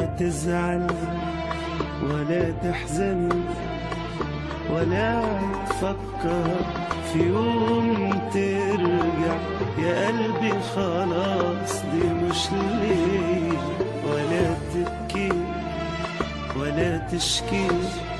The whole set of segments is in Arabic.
تزعل ولا تحزن ولا تفكر في يوم ترجع، يا قلبي خلاص دي مش ليه. ولا تبكي ولا تشكي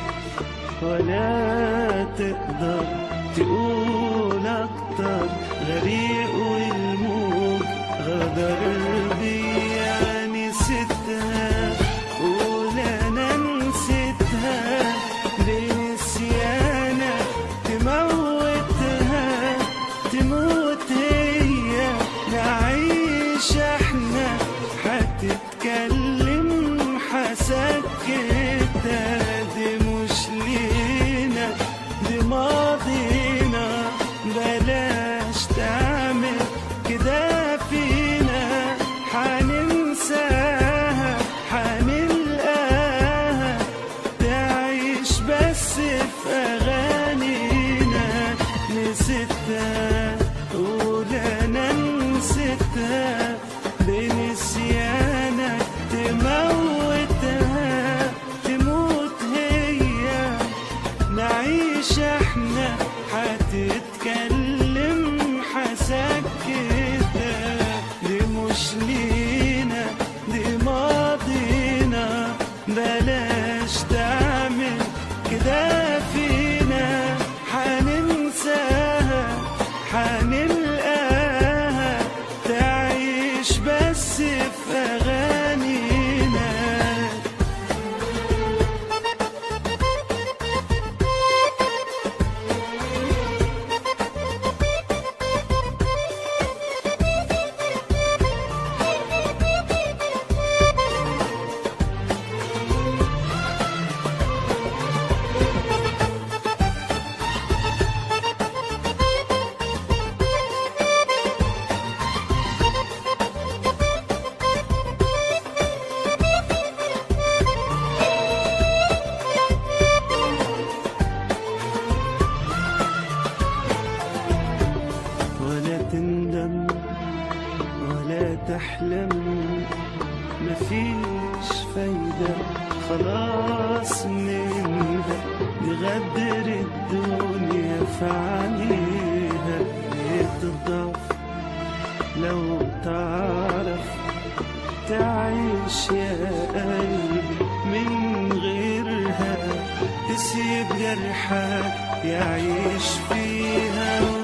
ولا تقدر تقول أكتر، غريق والموج غدر بيا. نسيتها قول أنا نسيتها، بنسيانك تموتها تموت هي، نعيش احنا هتتكلم حسكتها. دي مش لينا دي ماضينا، بلاش تعمل كده فينا. حننساها حنلقاها تعيش بس في أغانينا. نسيتها قول أنا نسيتها، بنسيانك تموتها تموت هي، نعيش احنا هتتكلم حسكتها. دي مش لينا دي ماضينا، بلاش تعمل كده فينا. حننساها حنلقاها تعيش بس في أغانينا. ولا تندم ولا تحلم، مفيش فايدة خلاص منها. نغدر الدنيا في عينيها، تضعف لو تعرف تعيش يا قلبي من غيرها. تسيب جرحك يعيش فيها.